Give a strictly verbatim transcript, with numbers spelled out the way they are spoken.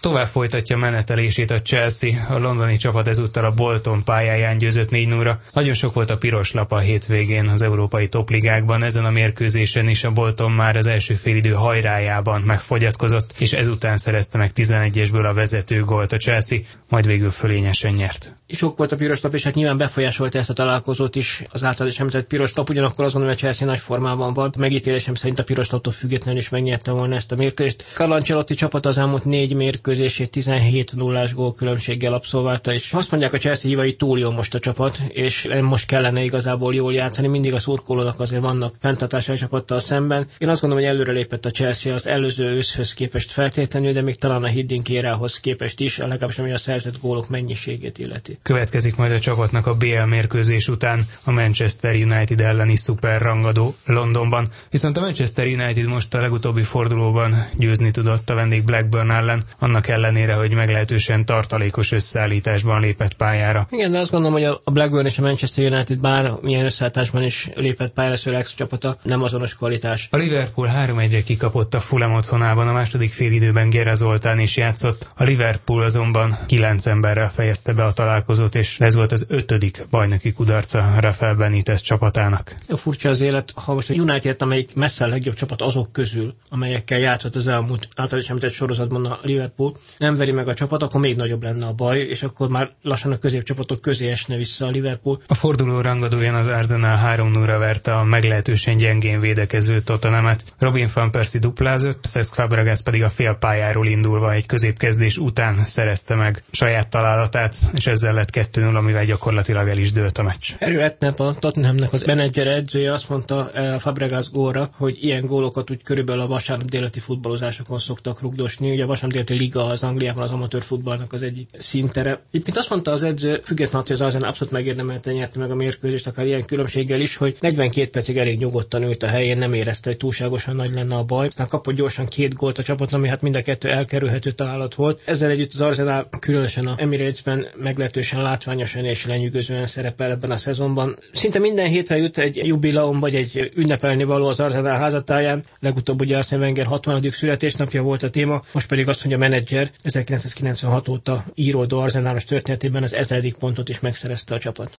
Tovább folytatja menetelését a Chelsea, a londoni csapat ezúttal a Bolton pályáján győzött négy nulla. Nagyon sok volt a piros lap a hétvégén az európai topligákban, ezen a mérkőzésen is a Bolton már az első félidő hajrájában megfogyatkozott, és ezután szerezte meg tizenegyesből a vezető gólt a Chelsea, majd végül fölényesen nyert. Sok volt a piros lap, és hát nyilván befolyásolta ezt a találkozót is az által is említett piros lap, ugyanakkor azon, hogy a Chelsea nagy formában van. Megítélésem szerint a piros laptól függetlenül is megnyerte volna ezt a mérkőzést. Carlo Ancelotti csapat az elmúlt négy mérkőzését tizenhét nullás gólkülönbséggel abszolválta, és azt mondják a Chelsea hívai, túl jó most a csapat, és most kellene igazából jól játszani. Mindig a szurkolónak azért vannak fenntartásai a csapattal szemben. Én azt gondolom, hogy előre lépett a Chelsea az előző őszhöz képest feltétlenül, de még talán a Hiddink érához képest is, legalábbis ami a szerzett gólok mennyiségét illeti. Következik majd a csapatnak a bé el mérkőzés után a Manchester United elleni szuperrangadó Londonban, viszont a Manchester United most a legutóbbi fordulóban győzni tudott a vendég Blackburn ellen, annak ellenére, hogy meglehetősen tartalékos összeállításban lépett pályára. Igen, de azt gondolom, hogy a Blackburn és a Manchester United bár milyen összeállításban is lépett pályára, Sir csapata nem azonos kvalitás. A Liverpool három egyre kikapott a Fulham otthonában, a második félidőben Gera Zoltán is játszott, a Liverpool azonban kilenc emberrel fejezte be a találkozót, és ez volt az ötödik bajnoki kudarca Rafael Benitez csapatának. Furcsa az élet, ha most a United, amelyik messze a legjobb csapat azok közül, amelyekkel játszott az elmúlt általában említett sorozatban a Liverpool, nem veri meg a csapat, akkor még nagyobb lenne a baj, és akkor már lassan a középcsapatok közé esne vissza a Liverpool. A forduló rangadóján az Arsenal három nulla verte a meglehetősen gyengén védekező Tottenhamet. Robin van Persie duplázott, Cesc Fabregas pedig a fél pályáról indulva egy középkezdés után szerezte meg saját találatát, és ezzel lett kettő nulla, amivel gyakorlatilag el is dőlt a meccs. Harry Redknapp, a Tottenhamnek az menedzser edzője azt mondta a Fabregas gólra, hogy ilyen gólokat úgy körülbelül a vasárnap déleti futballozásokon szoktak rugdosni. Ugye a vasárnap déleti liga az Angliában az amatőr futballnak az egyik szintere. Egyébként azt mondta az edző, függetlenül, hogy az Arsenal abszolút megérdemelten nyerte meg a mérkőzést, akár ilyen különbséggel is, hogy negyvenkét percig elég nyugodtan ült a helyén, nem érezte, hogy túlságosan nagy lenne a baj. Aztán kapott gyorsan két gólt a csapat, ami hát mind a kettő elkerülhető találat volt. Ezzel együtt az Arsenal különösen a Emirates-ben meglehetősen látványosan és lenyűgözően szerepel ebben a szezonban. Szinte minden hétre jut egy jubileum vagy egy ünnepelni való az Arsenal házatáján. Legutóbb ugye Arsene Wenger hatvanadik születésnapja volt a téma, most pedig azt, hogy a menedzser ezerkilencszázkilencvenhat óta íródó Arsenalos történetében az ezeredik pontot is megszerezte a csapat.